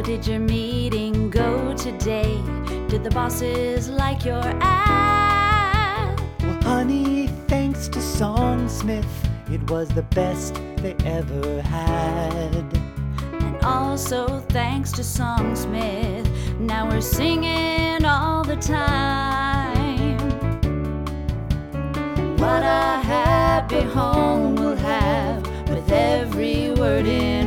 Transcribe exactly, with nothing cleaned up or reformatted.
did your meeting go today? Did the bosses like your ad? Well, honey, thanks to Songsmith, it was the best they ever had. And also thanks to Songsmith, now we're singing all the time. What a happy home we'll have with every word in